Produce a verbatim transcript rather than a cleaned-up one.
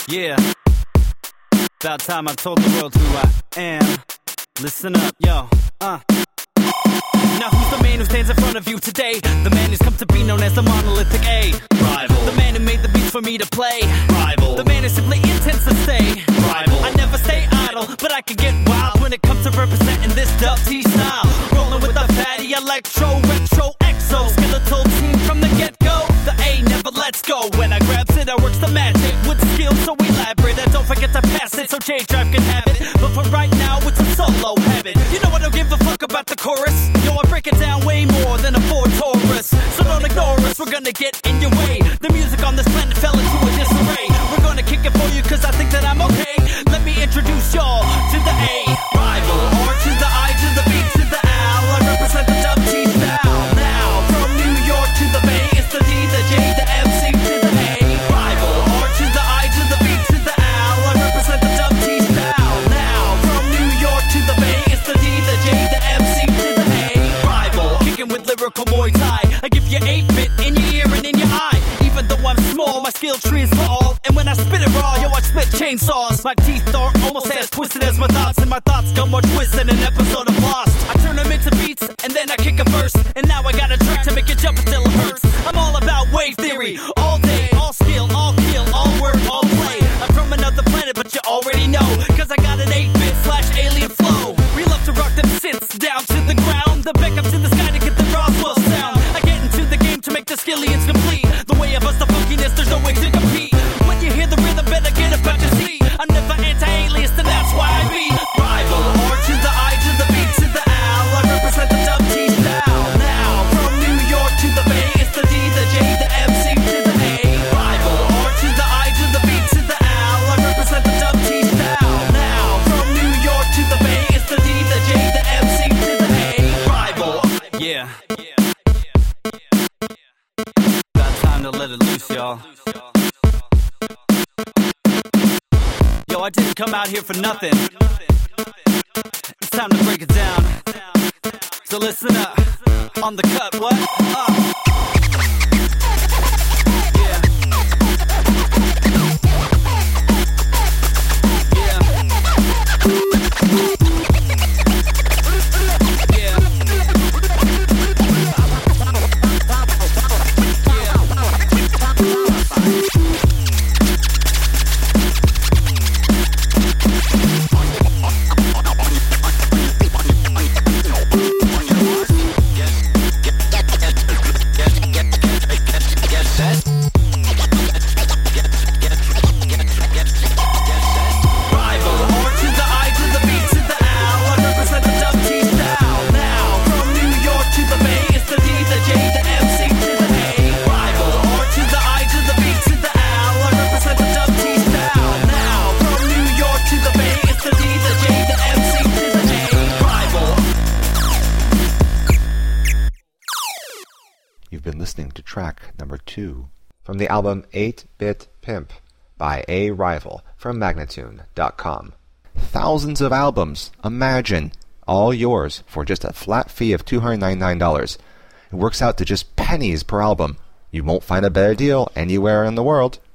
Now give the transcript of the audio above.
Yeah. About time I told the world who I am. Listen up, yo. Uh. Now who's the man who stands in front of you today? The man who's come to be known as the monolithic A. Rival. The man who made the beats for me to play. Rival. The man who simply intends to stay. Rival. I never stay idle, but I can get wild when it comes to representing this Dub T style. Rolling with the fatty electro, retro, exo, skeletal team from the get-go. The A never lets go. When I grabs it, I works the magic with skill so elaborate. And don't forget to pass it so J-Drive can have it. But for right now, it's a solo habit. You know I don't give a fuck about the chorus. Yo, I break it down way more than a Ford Taurus. So don't ignore us, we're gonna get in your way. The music on this planet fell into a disarray. We're gonna kick it for you cause I think that I'm okay. Let me introduce y'all to the A. Rival, or to the I, to the B, to the L. I represent the Dub T style. Now, from New York to the Bay, it's the D, the J, the M, C to the A. Rival, or to the I, to the B, to the L. I represent the Dub T style. Now, from New York to the Bay, it's the D, the J, the M, C to the A. Rival, kicking with lyrical Muay Thai. I give you eight bit in your ear and in your eye. Even though I'm small, my skill tree is tall. And when I spit it raw, yo, I spit chainsaws. My teeth are almost as twisted as my thoughts, and my thoughts come more twisted than an episode of Lost. I turn them into beats, and then I kick a verse. And now I got a track to make it jump until it hurts. I'm all about wave theory, all day, all skill, all kill, all work, all play. I'm from another planet, but you already know, cause I got an eight bit slash alien flow. We love to rock them sits down to the ground, the back up to the sky to get the Roswell sound. I get into the game to make the skillions complete. The way I bust the funkiness, there's no way to compete. When you hear the rhythm, better get about your seat. I'm never anti-alias, and that's why I be rival. Or to the I, to the B, to the L. I represent the Dub T style. Now, from New York to the Bay, it's the D, the J, the M, C to the A. Rival. Or to the I, to the B, to the L. I represent the Dub T style. Now, from New York to the Bay, it's the D, the J, the M, C to the A. Rival. Yeah. About time to let it loose, y'all. Yo, I didn't come out here for nothing. It's time to break it down. So listen up. On the cut, what? Uh. Yeah. Track number two from the album eight bit Pimp by A Rival from Magnatune dot com. Thousands of albums, imagine, all yours for just a flat fee of two hundred ninety-nine dollars. It works out to just pennies per album. You won't find a better deal anywhere in the world.